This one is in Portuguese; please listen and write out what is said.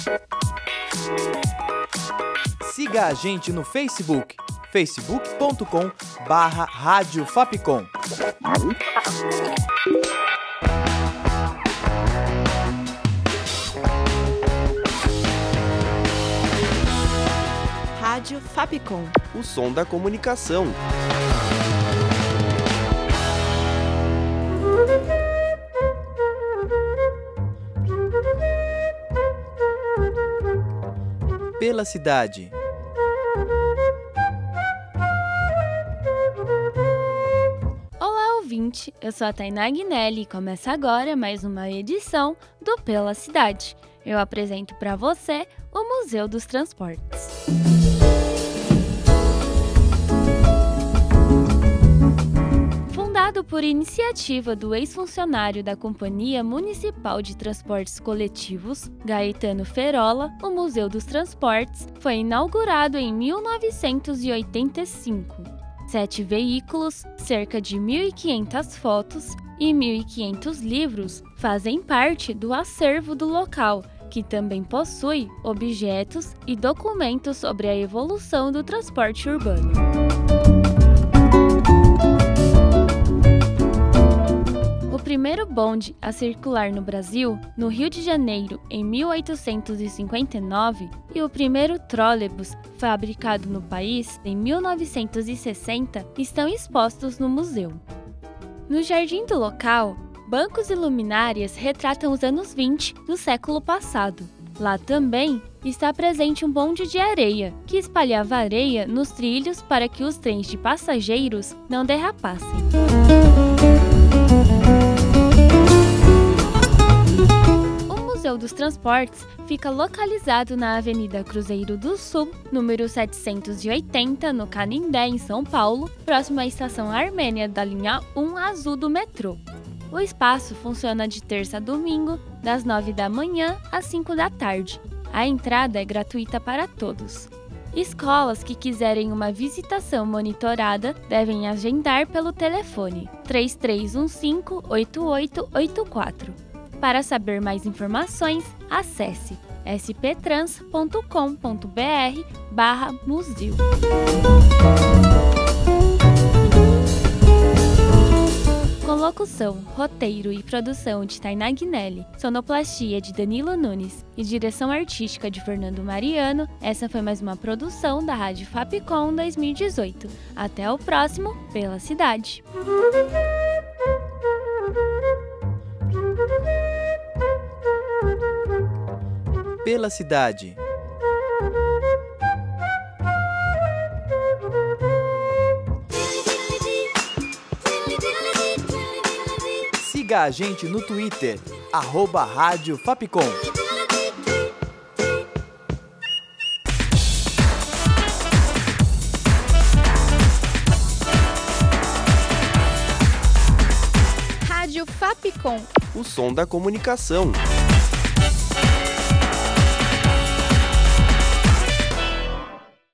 Siga a gente no Facebook, facebook.com/Rádio Fapcom. Rádio Fapcom. O som da comunicação. Pela cidade. Olá, ouvinte! Eu sou a Tainá Guinelli e começa agora mais uma edição do Pela Cidade. Eu apresento para você o Museu dos Transportes. Fundado por iniciativa do ex-funcionário da Companhia Municipal de Transportes Coletivos, Gaetano Ferola, o Museu dos Transportes foi inaugurado em 1985. 7 veículos, cerca de 1.500 fotos e 1.500 livros fazem parte do acervo do local, que também possui objetos e documentos sobre a evolução do transporte urbano. O primeiro bonde a circular no Brasil, no Rio de Janeiro, em 1859, e o primeiro trólebus fabricado no país, em 1960, estão expostos no museu. No jardim do local, bancos e luminárias retratam os anos 20 do século passado. Lá também está presente um bonde de areia, que espalhava areia nos trilhos para que os trens de passageiros não derrapassem. O Museu dos Transportes fica localizado na Avenida Cruzeiro do Sul, número 780, no Canindé, em São Paulo, próximo à Estação Armênia da linha 1 azul do metrô. O espaço funciona de terça a domingo, das 9 da manhã às 5 da tarde. A entrada é gratuita para todos. Escolas que quiserem uma visitação monitorada devem agendar pelo telefone 3315-8884. Para saber mais informações, acesse sptrans.com.br/museu. Com locução, roteiro e produção de Tainá Guinelli, sonoplastia de Danilo Nunes e direção artística de Fernando Mariano, essa foi mais uma produção da Rádio Fapcom 2018. Até o próximo Pela Cidade. Pela cidade. Siga a gente no Twitter, @Rádio Fapcom. Rádio Fapcom. O som da comunicação.